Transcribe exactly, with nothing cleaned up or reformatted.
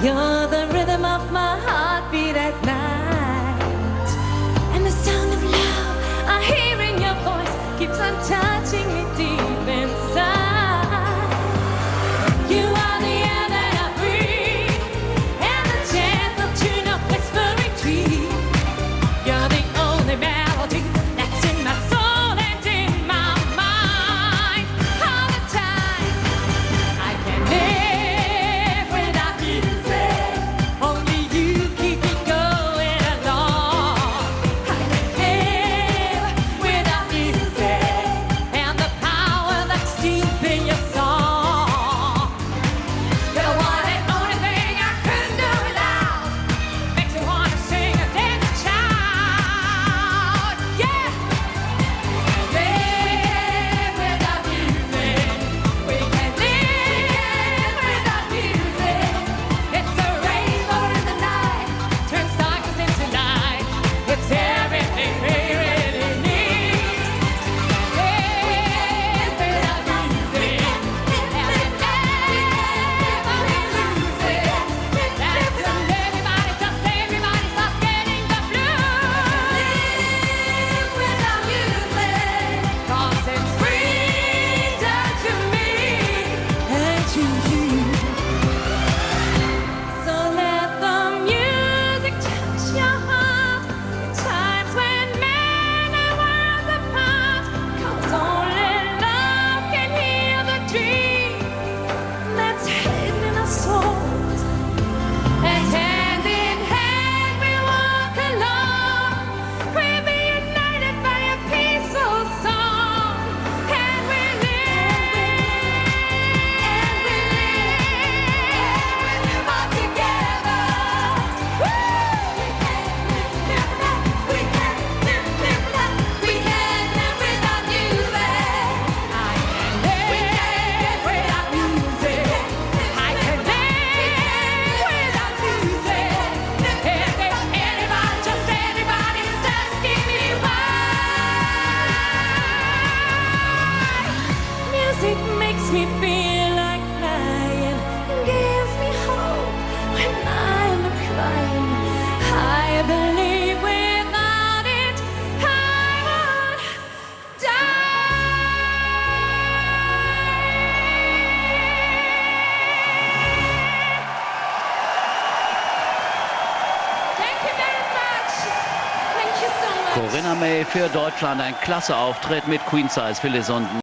You're the rhythm of my heartbeat at night, and the sound of love I hear in your voice keeps on touching me deep inside. You are the air that I breathe, and the gentle tune of whispering trees. You're the only melody that's in my soul and in my mind all the time. I can live without music, only you keep me going along. I can live without music and the power that's deep in your song. You're the one and only thing I couldn't do without. Makes me wanna sing and dance and shout. Yeah! Live without music. We can live without music. It's a rainbow in the night, turns darkness into light. It's everything we really need. Live without music, and if ever we lose it, that's when everybody, just everybody starts getting the blues. Live without music, 'cause it's freedom to me and to you. So let the music touch your heart in times when men are worlds apart, 'cause only love can heal the dream that's hidden in our souls. And hand in hand we walk along, we'll be united by a peaceful song. And we live, and we live all together. Woo! We can live, live without, we can live, live without, we can live without music. I can live without music. I can live without music. If there's anybody, just anybody, just asking me why. Music makes me feel like flying and gives me hope when I'm crying. I believe without it I would die. Thank you very much. Thank you so much. Corinna May für Deutschland, ein klasse Auftritt mit Queen Size Phyllis und